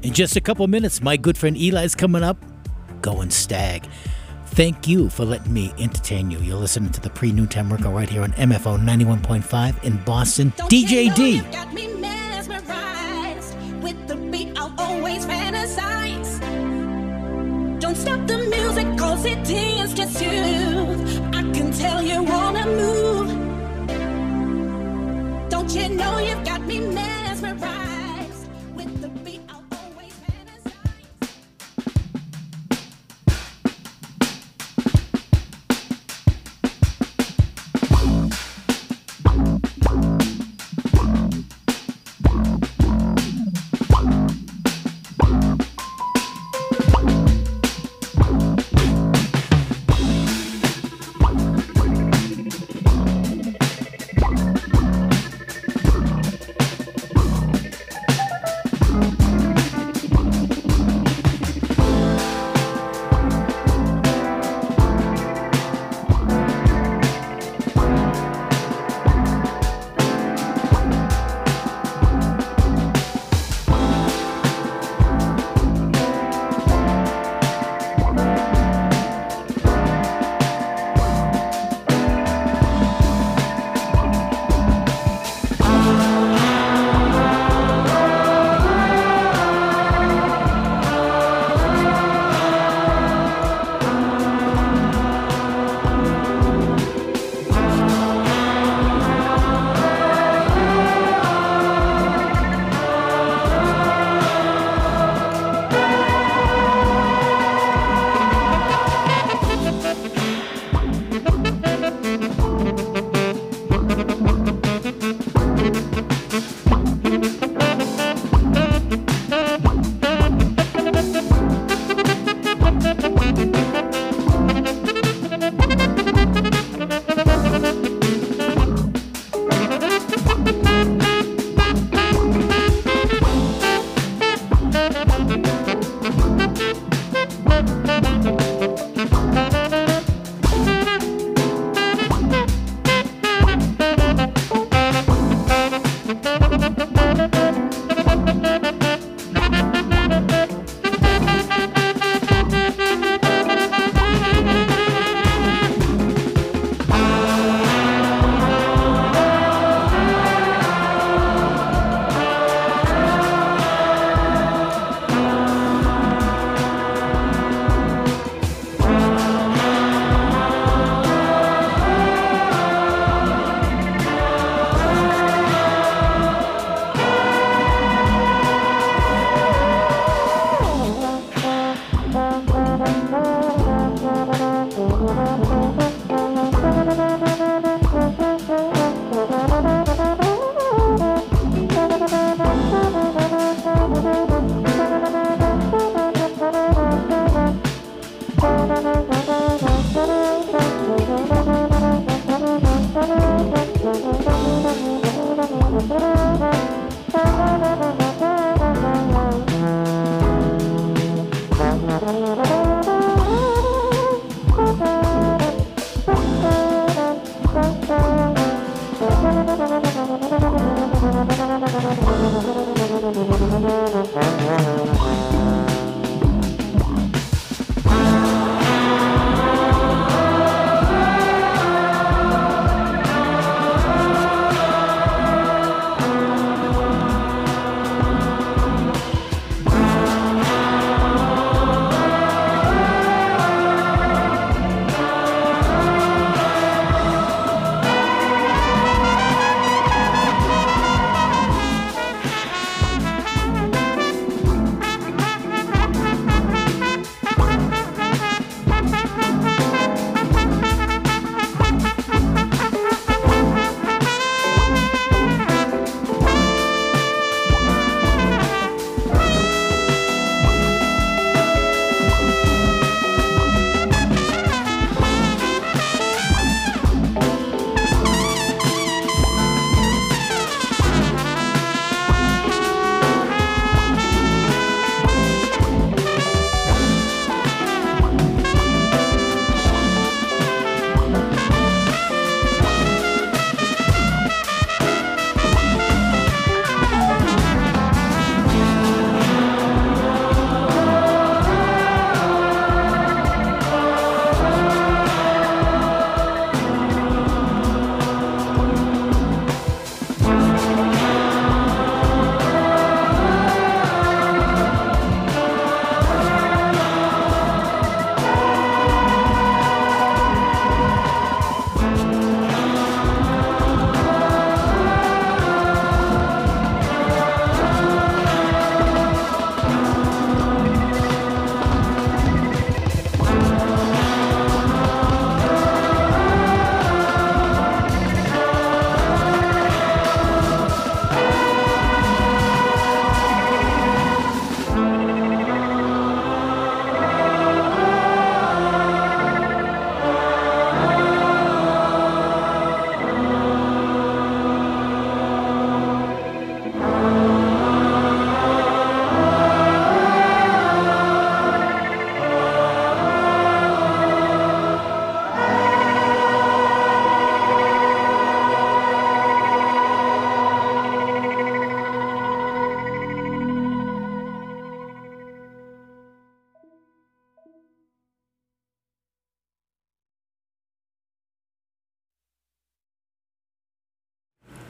In just a couple minutes, my good friend Eli's coming up. Going Stag. Thank you for letting me entertain you. You're listening to the pre-noontime workout right here on MFO 91.5 in Boston. DJ D. Got me mesmerized with the beat. I'll always fantasize. Don't stop the music, cause it is to soothe. I can tell you wanna move. Don't you know you've got me mesmerized with the beat. I'll always fantasize.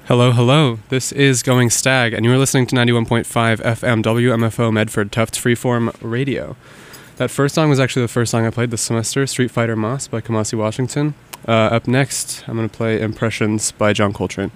Hello, hello. This is Going Stag, and you're listening to 91.5 FM WMFO Medford Tufts Freeform Radio. That first song was actually the first song I played this semester, Street Fighter Moss by Kamasi Washington. Up next, I'm going to play Impressions by John Coltrane.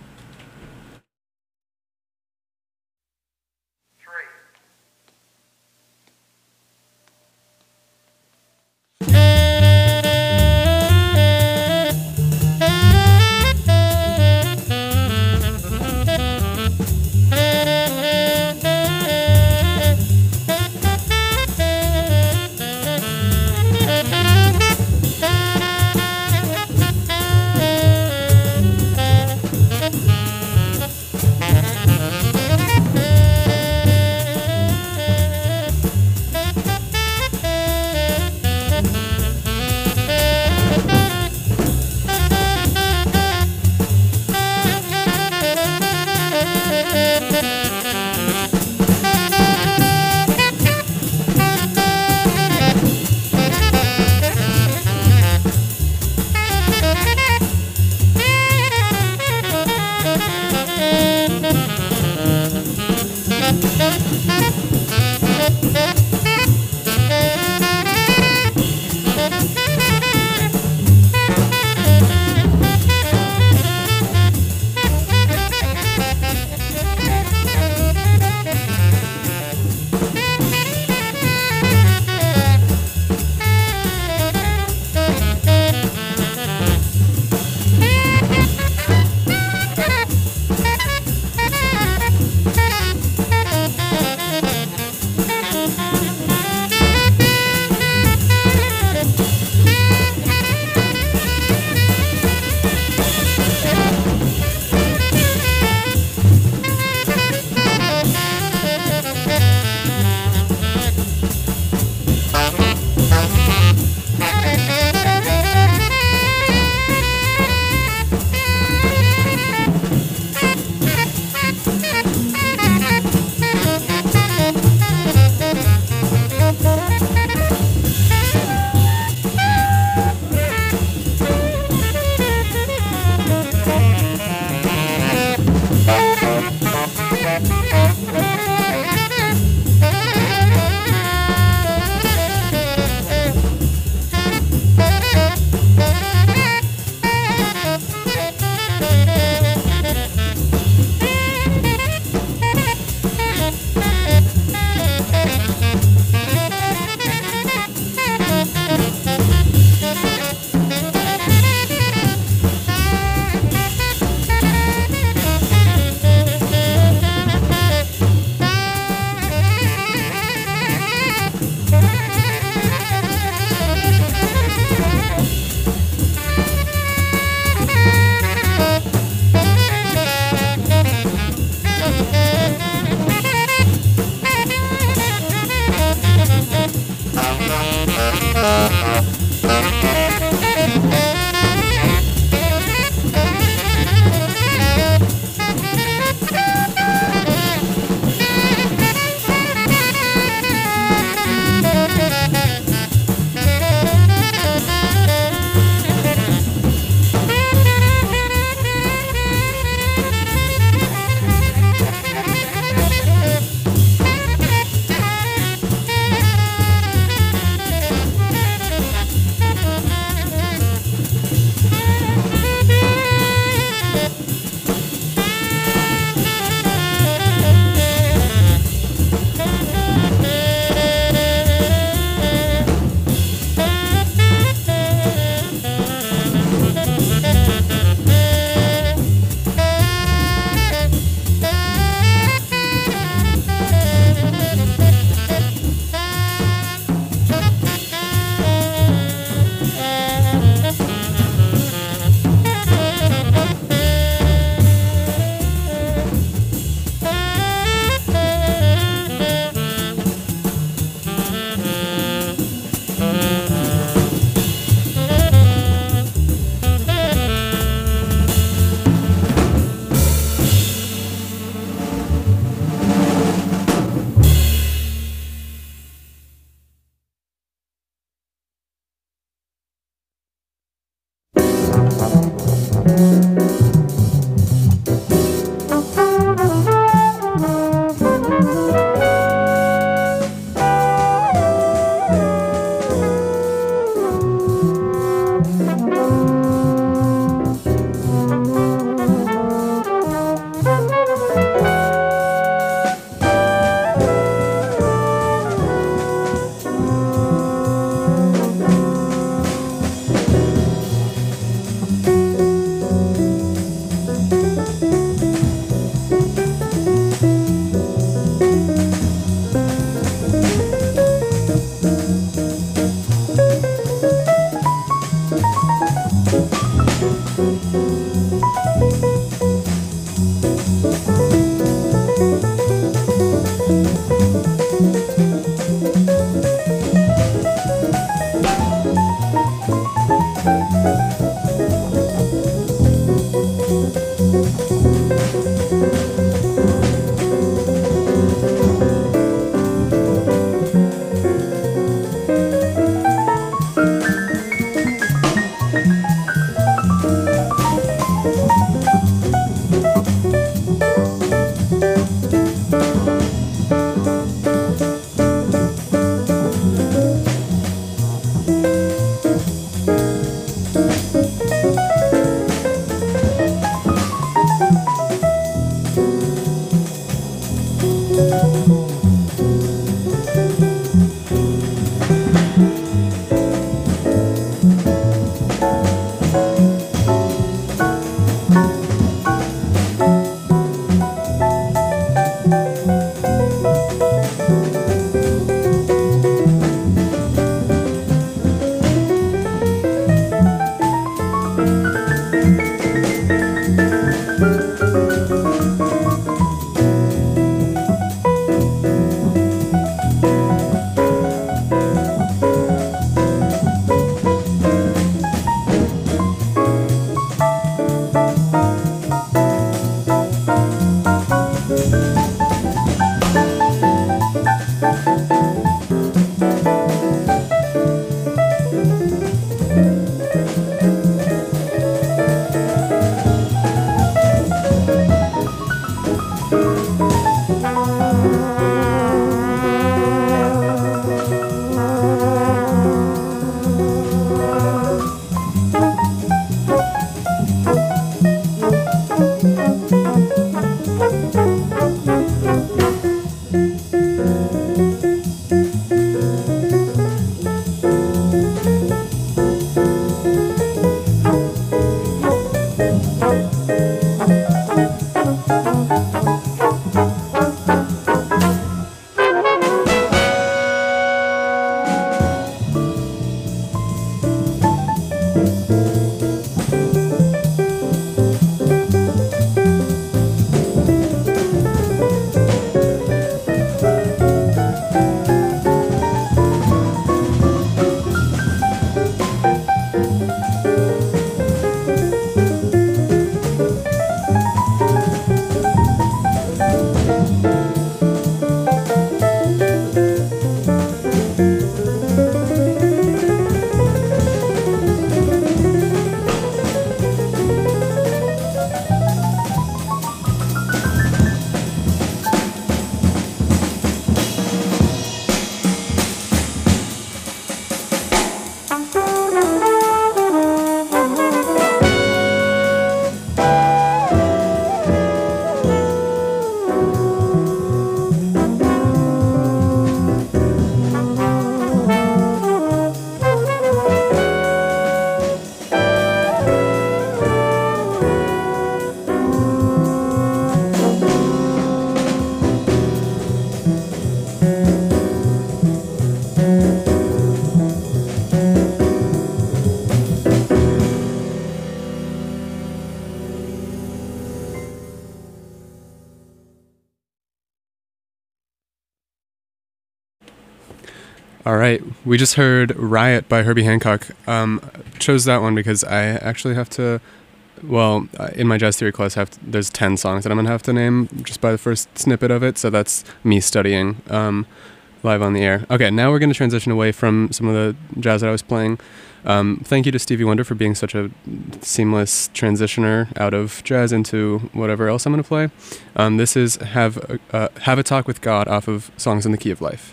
All right, we just heard Riot by Herbie Hancock. Chose that one because I actually have to, well, in my jazz theory class, there's 10 songs that I'm going to have to name just by the first snippet of it, so that's me studying live on the air. Okay, now we're going to transition away from some of the jazz that I was playing. Thank you to Stevie Wonder for being such a seamless transitioner out of jazz into whatever else I'm going to play. This is Have a Talk with God off of Songs in the Key of Life.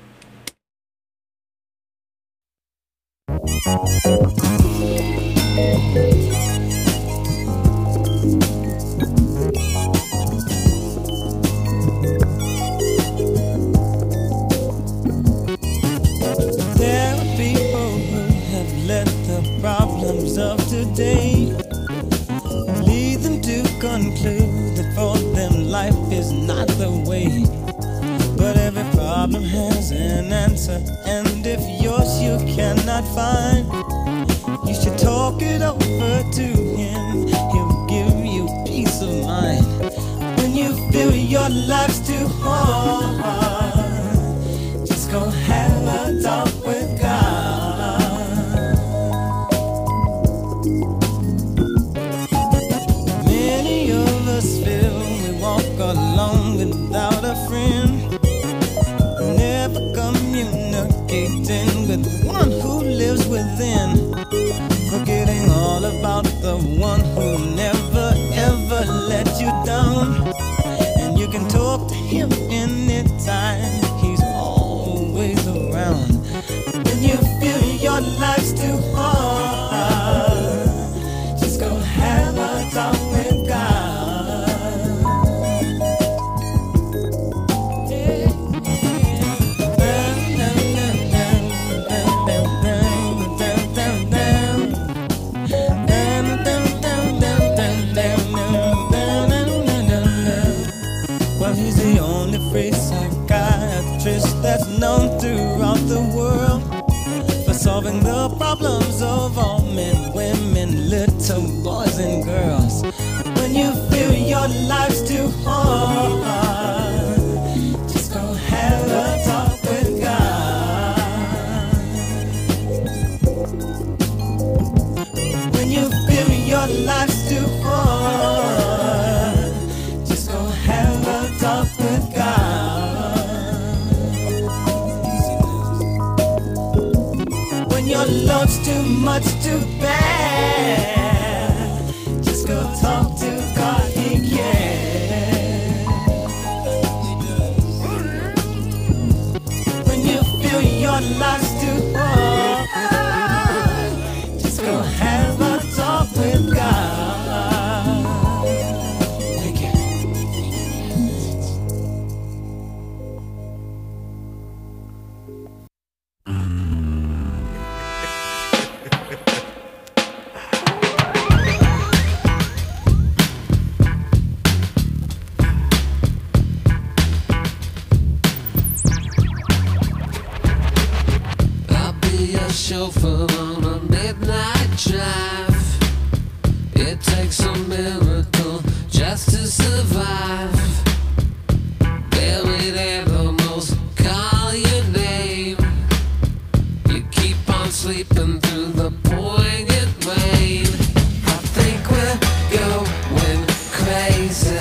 There are people who have let the problems of today lead them to conclude that for them life is not the way. But every problem has an answer, and if yours you cannot find, you should talk it over to him. He'll give you peace of mind. When you feel your life's too hard, just go have a talk with God. Many of us feel we walk alone without a friend, never communicating with one who lives within, forgetting all about the one who never ever let you down. And you can talk to him anytime, he's always around. When you feel your life's too hard, just go have a talk with God. That's known throughout the world for solving the problems of all men, women, little boys and girls. When you feel your life's too hard, just go have a talk with God. When you feel your life's too hard, just go have a talk with God. Your love's too much, too bad, just go talk to God, he cares. When you feel your life's too hard, just go have a talk with God. Thank you. Chauffeur on a midnight drive. It takes a miracle just to survive. Buried in the most call your name. You keep on sleeping through the poignant rain. I think we're going crazy.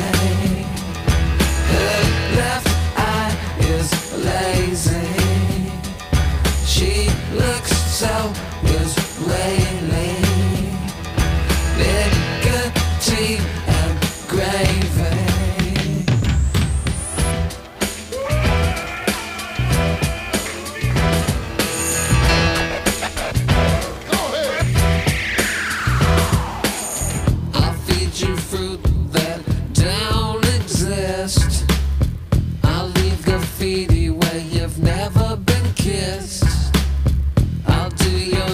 Her left eye is lazy. She looks so Israeli, nicotine and gravy. I'll feed you fruit that don't exist. I'll leave graffiti where you've never been kissed. I'll do your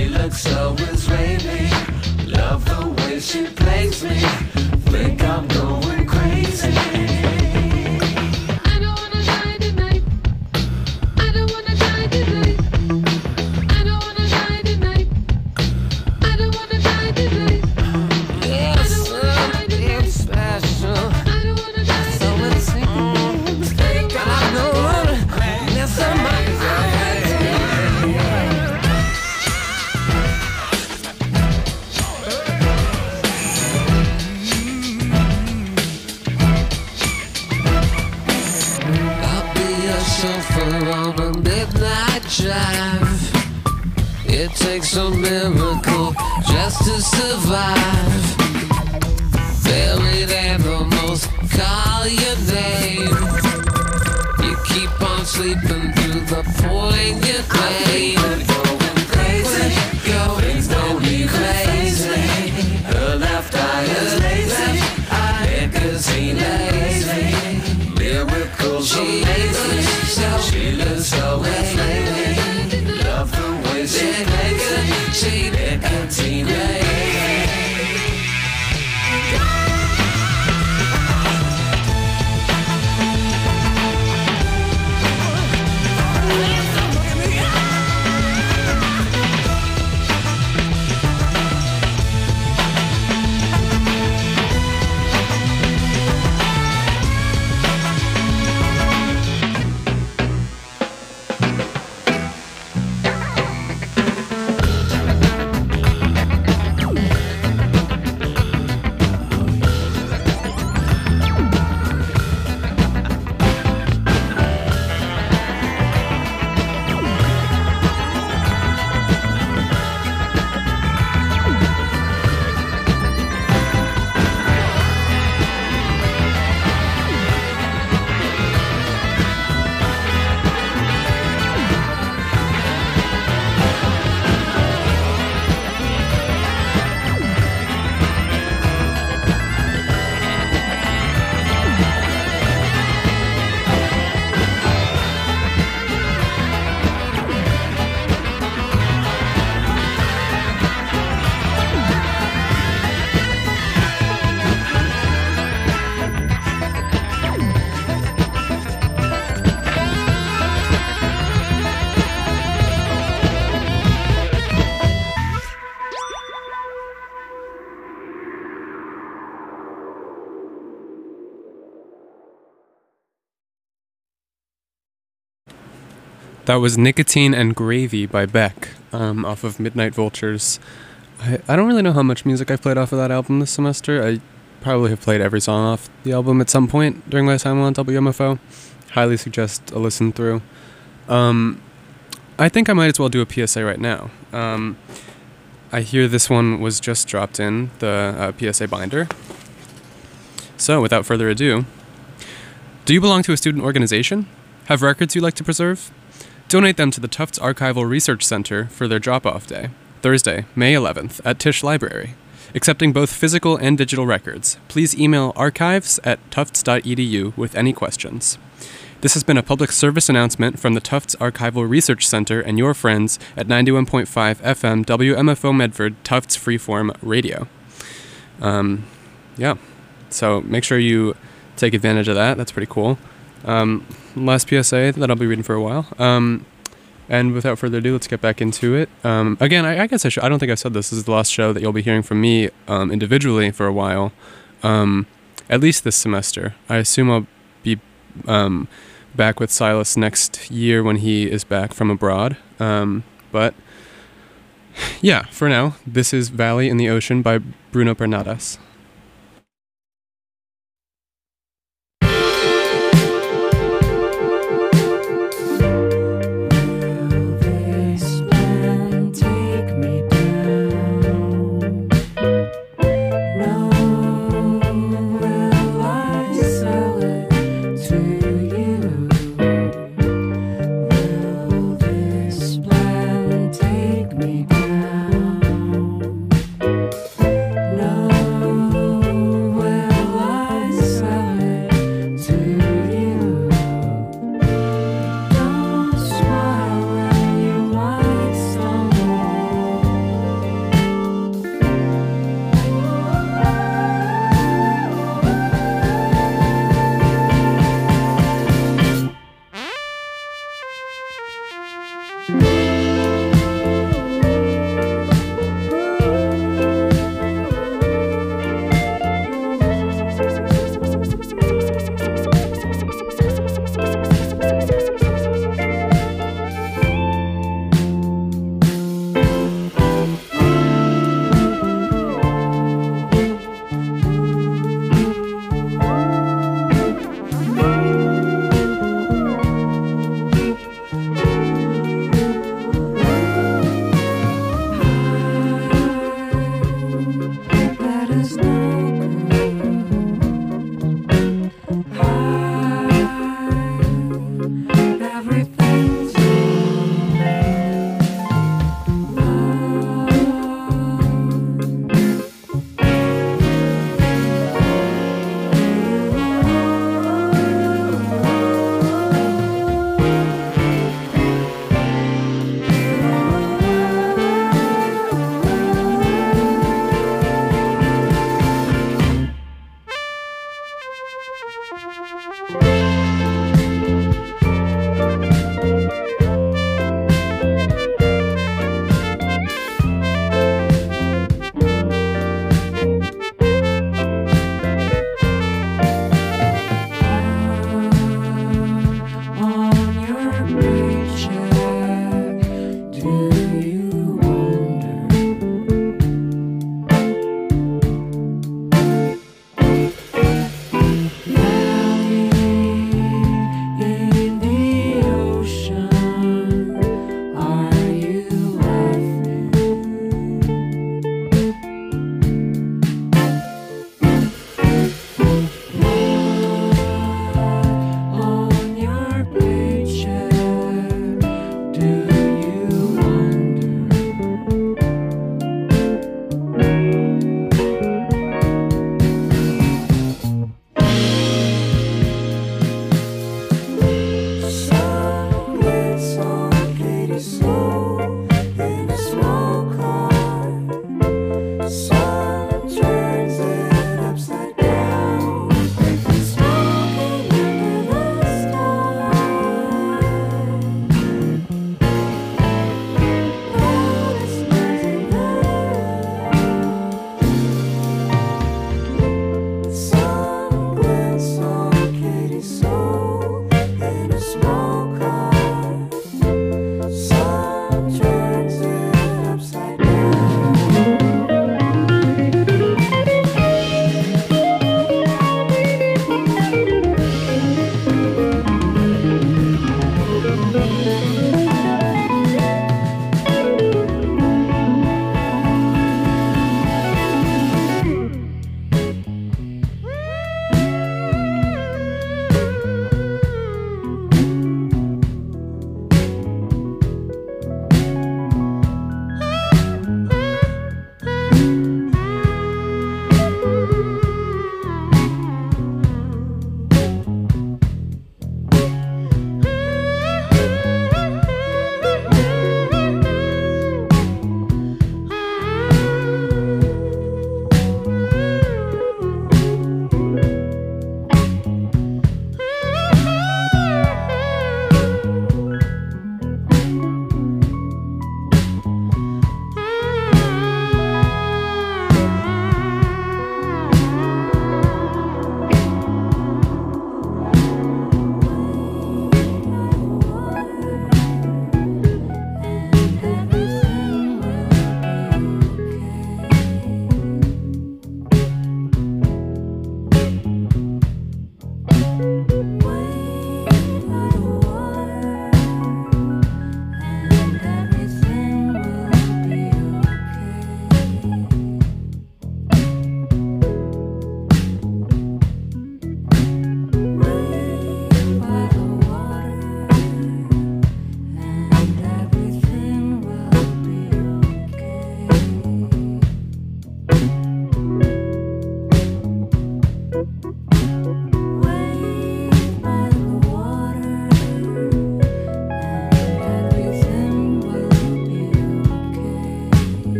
She looks so Israeli. Love the way she plays me. Think I'm going crazy. On a midnight drive, it takes a miracle just to survive. Buried animals call your name. You keep on sleeping through the poignant pain. Going crazy, going crazy. Her left eye is lazy, nicotine lazy. Miracles amazing. She lives so inflated. Love the way she plays it. She nicotine That was Nicotine and Gravy by Beck, off of Midnight Vultures. I don't really know how much music I've played off of that album this semester. I probably have played every song off the album at some point during my time on WMFO. Highly suggest a listen through. I think I might as well do a PSA right now. I hear this one was just dropped in the PSA binder. So, without further ado, do you belong to a student organization? Have records you'd like to preserve? Donate them to the Tufts Archival Research Center for their drop-off day, Thursday, May 11th, at Tisch Library. Accepting both physical and digital records, please email archives@tufts.edu with any questions. This has been a public service announcement from the Tufts Archival Research Center and your friends at 91.5 FM WMFO Medford Tufts Freeform Radio. Yeah, so make sure you take advantage of that. That's pretty cool. Last PSA that I'll be reading for a while. And without further ado, let's get back into it. Again, I guess I don't think I said this. This is the last show that you'll be hearing from me individually for a while, at least this semester. I assume I'll be back with Silas next year when he is back from abroad. But yeah, for now, this is Valley in the Ocean by Bruno Bernardas. No.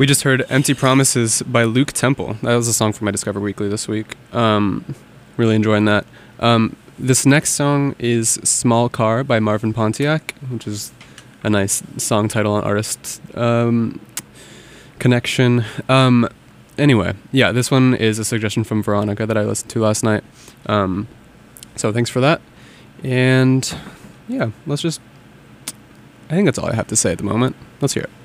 We just heard Empty Promises by Luke Temple. That was a song from my Discover Weekly this week. Really enjoying that. This next song is Small Car by Marvin Pontiac, which is a nice song title and artist connection. Anyway, yeah, this one is a suggestion from Veronica that I listened to last night. So thanks for that. And yeah, I think that's all I have to say at the moment. Let's hear it.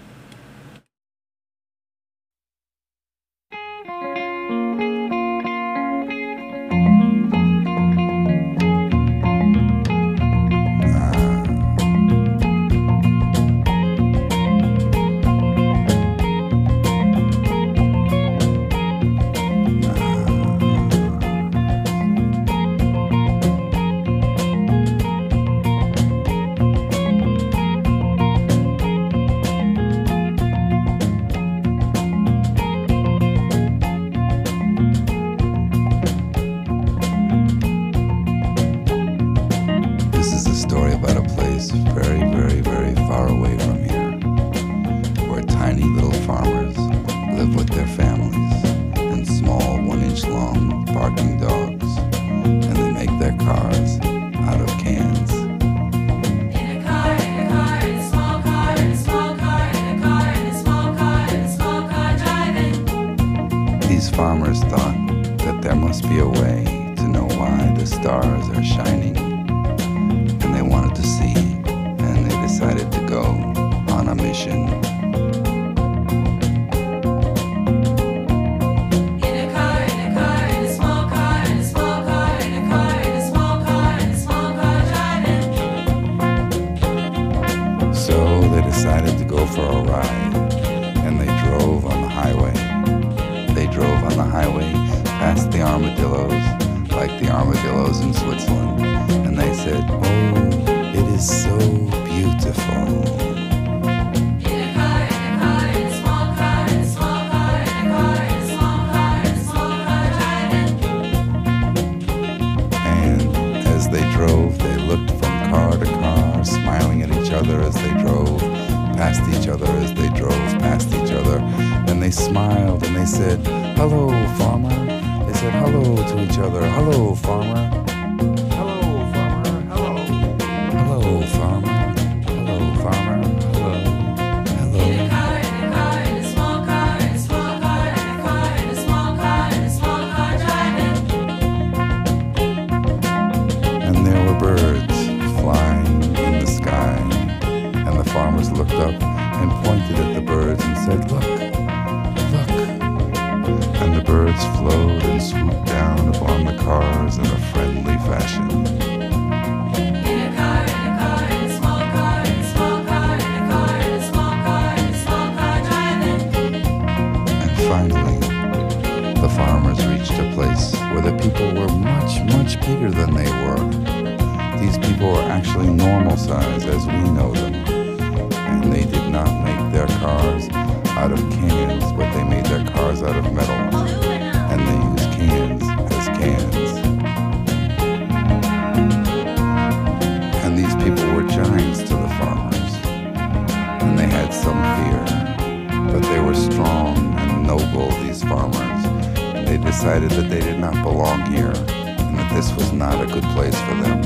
Decided that they did not belong here and that this was not a good place for them.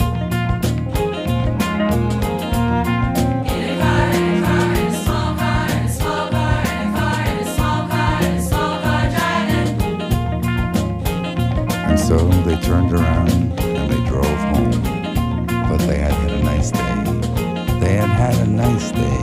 And so they turned around and they drove home. But they had had a nice day. They had had a nice day.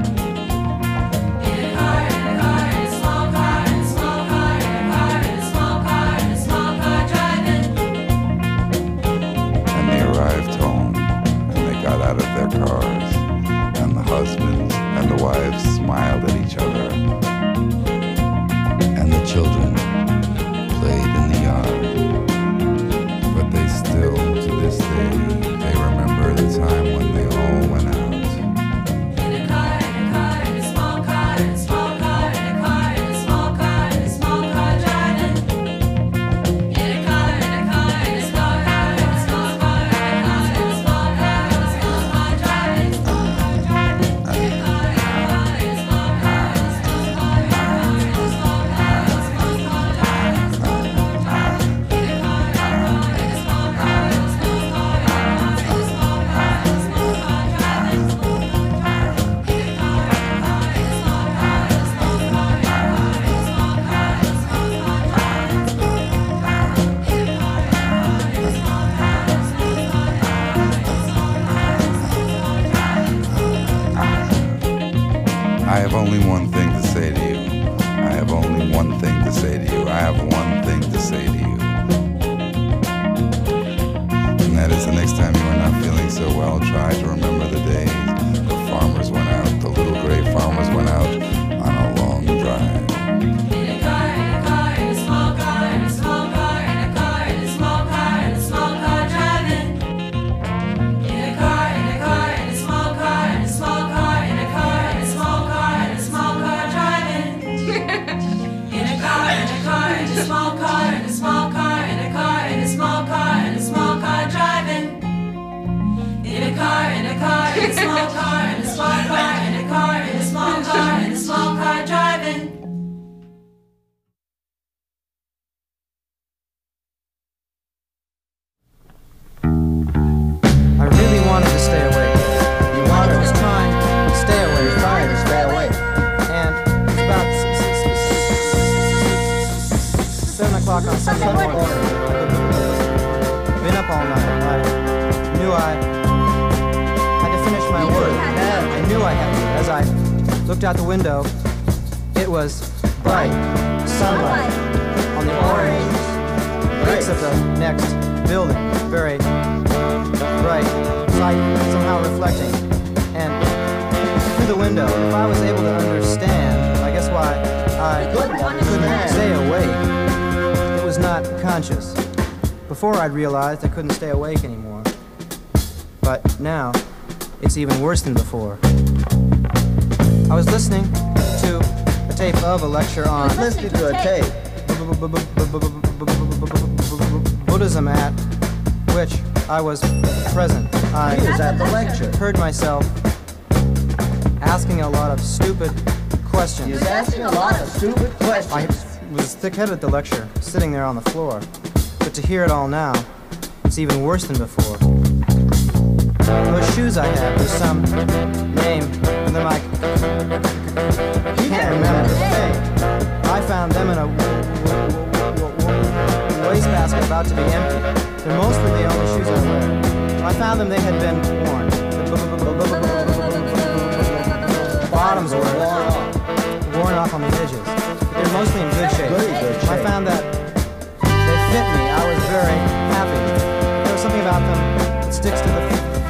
Cars, and the husbands and the wives smiled at each other, and the children played in the yard. only one thing to say to you. I have only one thing to say to you. I have one thing to say to you. And that is the next time you are not feeling so well, try to remember the days the farmers went out, the little gray farmers went out on a long drive. On Sunday morning. Been up all night. I knew I had to finish my work. I knew I had to. As I looked out the window, it was bright sunlight on the orange bricks of the next building. Very bright light somehow reflecting. And through the window, if I was able to understand, I guess why I couldn't stay awake. Was not conscious. Before I'd realized I couldn't stay awake anymore. But now, it's even worse than before. I was listening to a tape of a lecture on Listening to a tape. Buddhism at which I was present. I was at the lecture. Heard myself asking a lot of stupid questions. He was asking a lot of stupid questions. I was thick-headed at the lecture, sitting there on the floor. But to hear it all now, it's even worse than before. Those shoes I had, there's some name for them I can't remember. I found them in a wastebasket about to be empty. They're mostly the only shoes I wear. When I found them, they had been worn. The bottoms were worn off on the edges. They're mostly in good shape. I found that they fit me. I was very happy. There was something about them that sticks to the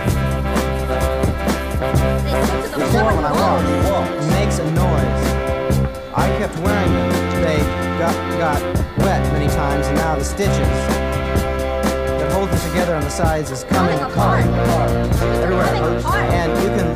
floor when I walk. It makes a noise. I kept wearing them. They got wet many times, and now the stitches that hold them together on the sides is coming apart. Everywhere it hurts. And you can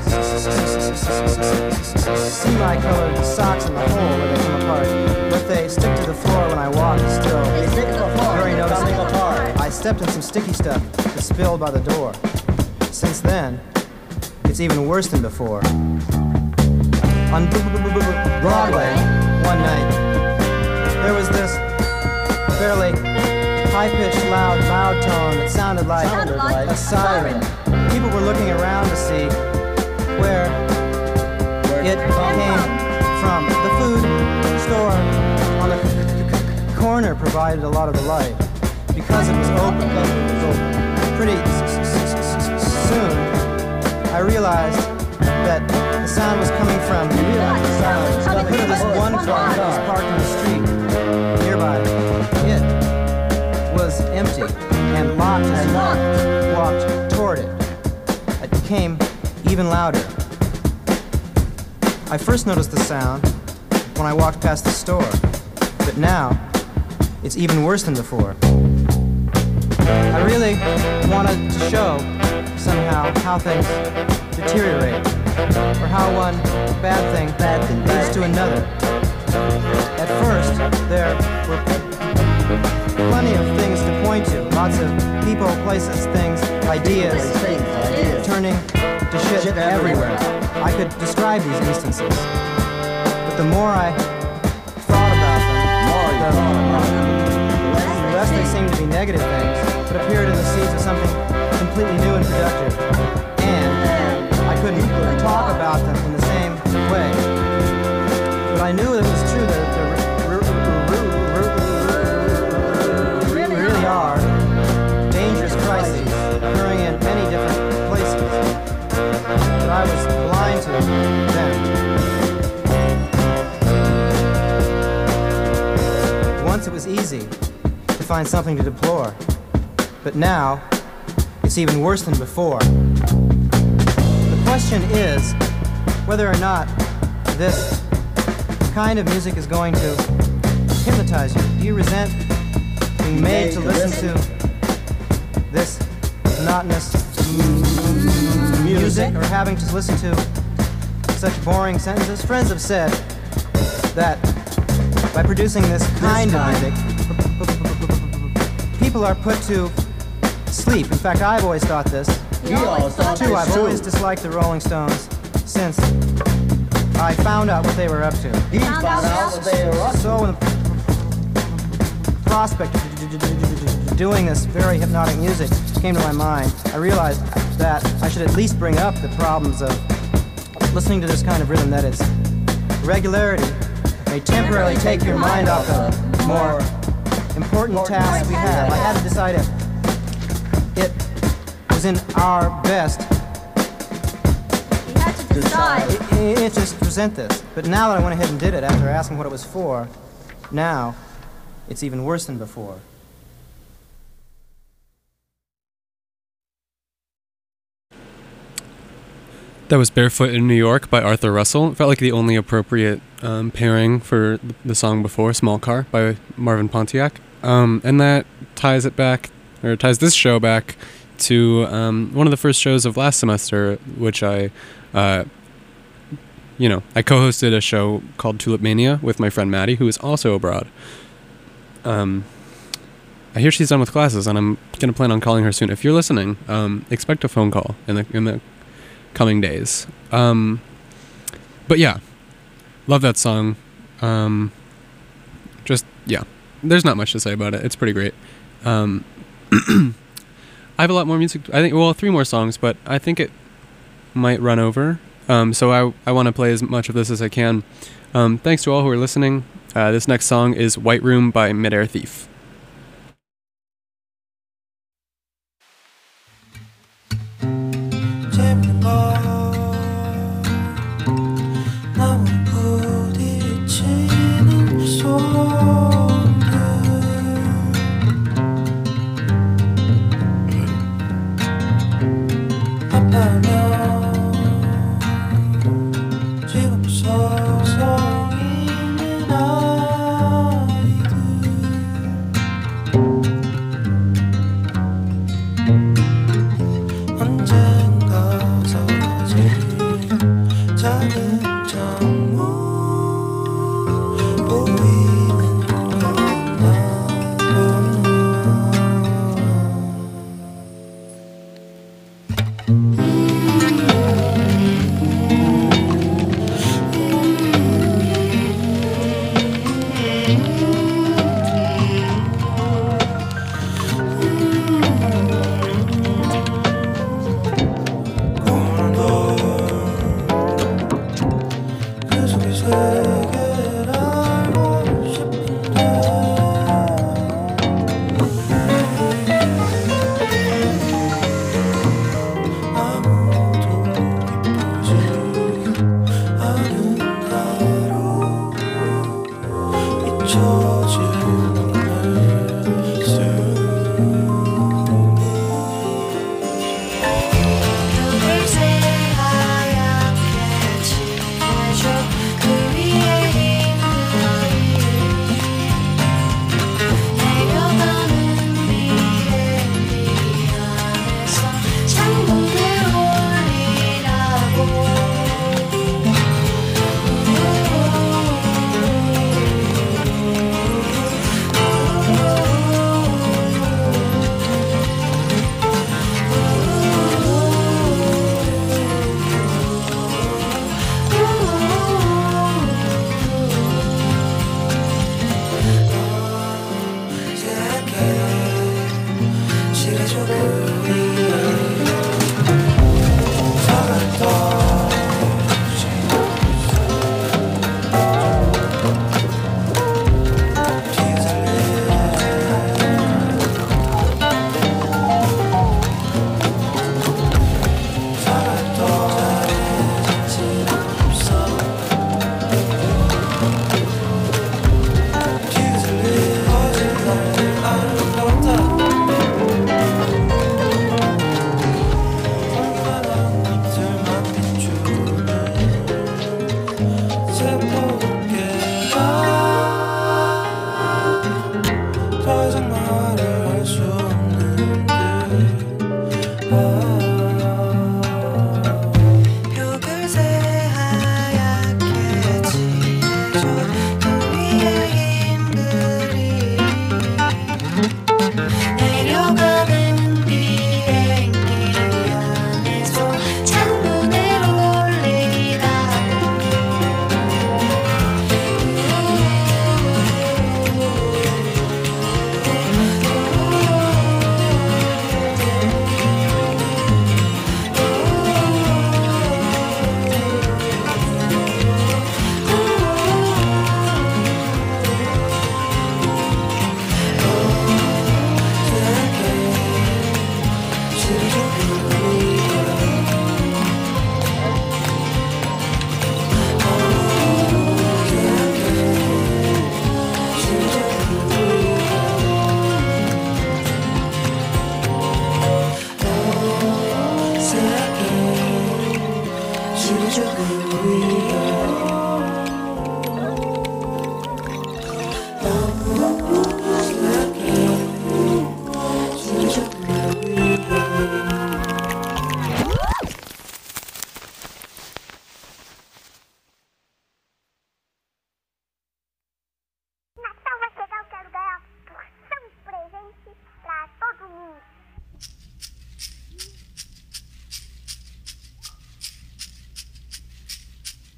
see my colored socks in the hole where they come apart. But they stick to the floor when I walk still. They stick to the floor. Very noticeable. Apart. I stepped in some sticky stuff that spilled by the door. Since then, it's even worse than before. On Broadway, one night, there was this fairly high-pitched, loud tone that sounded like a siren. People were looking around to see where it came from. The food store on the corner provided a lot of the light because it was open. Pretty soon, I realized that the sound was coming from this one car that was parked on the street nearby. It was empty and locked as I walked toward it. It became even louder. I first noticed the sound when I walked past the store, but now it's even worse than before. I really wanted to show somehow how things deteriorate, or how one bad thing leads to another. At first, there were plenty of things to point to, lots of people, places, things, ideas, turning to shit everywhere. I could describe these instances, but the more I thought about them, the less they seemed to be negative things, but appeared in the seeds of something completely new and productive. And I couldn't talk about them in the same way. But I knew it was true that there really are dangerous crises occurring in many different places. But I was blind to them. find something to deplore. But now, it's even worse than before. The question is whether or not this kind of music is going to hypnotize you. Do you resent being made to listen to this monotonous music, or having to listen to such boring sentences? Friends have said that by producing this kind of music, people are put to sleep. In fact, I've always thought this. Too, I've always disliked the Rolling Stones since I found out what they were up to. He found out what they were up to. So when the prospect of doing this very hypnotic music came to my mind, I realized that I should at least bring up the problems of listening to this kind of rhythm, that is, regularity may temporarily take your mind off the more important tasks we have. I had to decide if it was in our best it just present this. But now that I went ahead and did it after asking what it was for, now it's even worse than before. That was Barefoot in New York by Arthur Russell. It felt like the only appropriate pairing for the song before, Small Car by Marvin Pontiac. And that ties it back, or ties this show back to one of the first shows of last semester, which I co-hosted a show called Tulip Mania with my friend Maddie, who is also abroad. I hear she's done with classes, and I'm going to plan on calling her soon. If you're listening, expect a phone call in the coming days. But yeah, love that song. There's not much to say about it. It's pretty great. I have a lot more music. I think, 3 more songs, but I think it might run over. So I want to play as much of this as I can. Thanks to all who are listening. This next song is White Room by Midair Thief.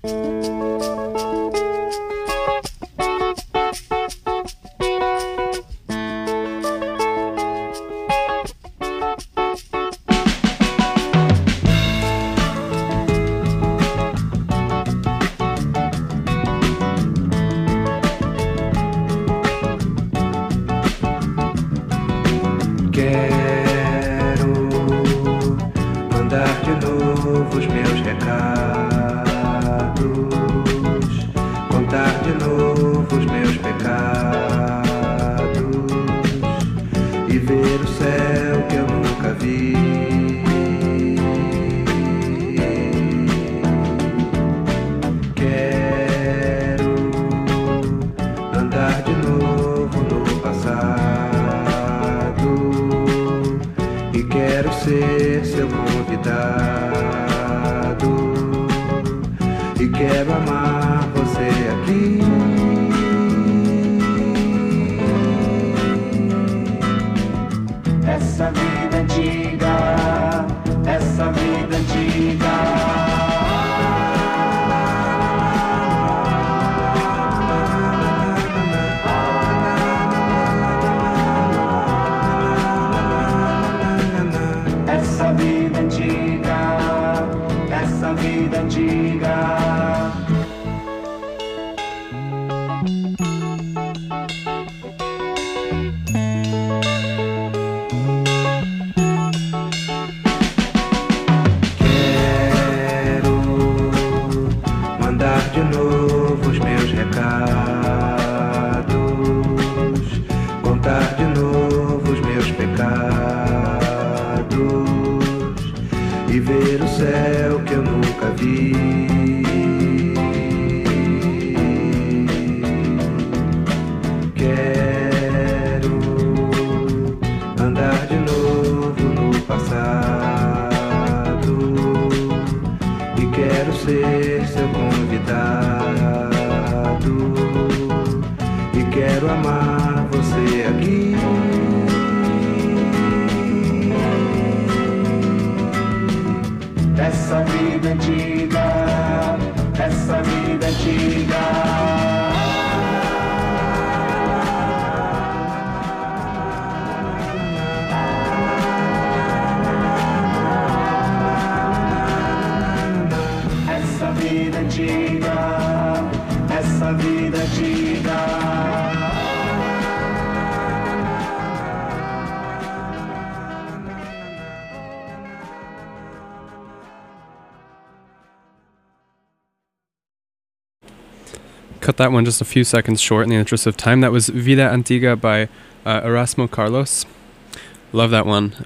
Cut that one just a few seconds short in the interest of time. That was Vida Antiga by Erasmo Carlos. Love that one.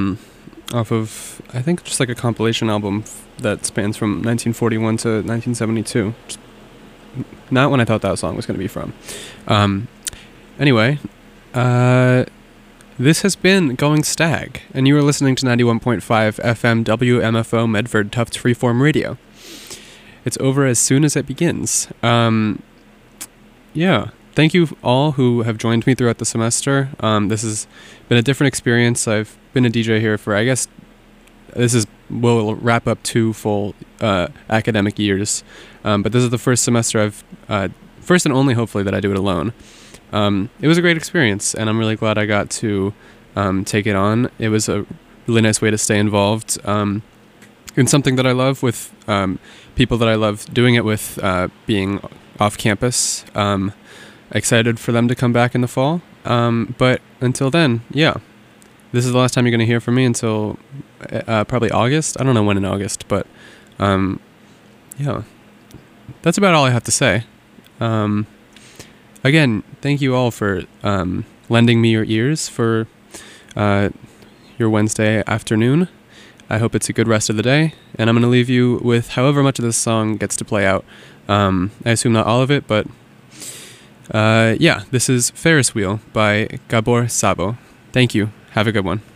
Off of, I think, just like a compilation album that spans from 1941 to 1972. Just not when I thought that song was going to be from. Anyway, this has been Going Stag, and you are listening to 91.5 FM WMFO Medford Tufts Freeform Radio. It's over as soon as it begins. Yeah, thank you all who have joined me throughout the semester. This has been a different experience. I've been a DJ here for, I guess, will wrap up 2 full academic years. But this is the first semester first and only, hopefully, that I do it alone. It was a great experience, and I'm really glad I got to take it on. It was a really nice way to stay involved in something that I love, with people that I love doing it with, being off campus. Excited for them to come back in the fall. But until then, yeah, this is the last time you're going to hear from me until probably August. I don't know when in August, but yeah, that's about all I have to say. Again, thank you all for lending me your ears for your Wednesday afternoon. I hope it's a good rest of the day, and I'm going to leave you with however much of this song gets to play out. I assume not all of it, but yeah, this is Ferris Wheel by Gabor Szabo. Thank you. Have a good one.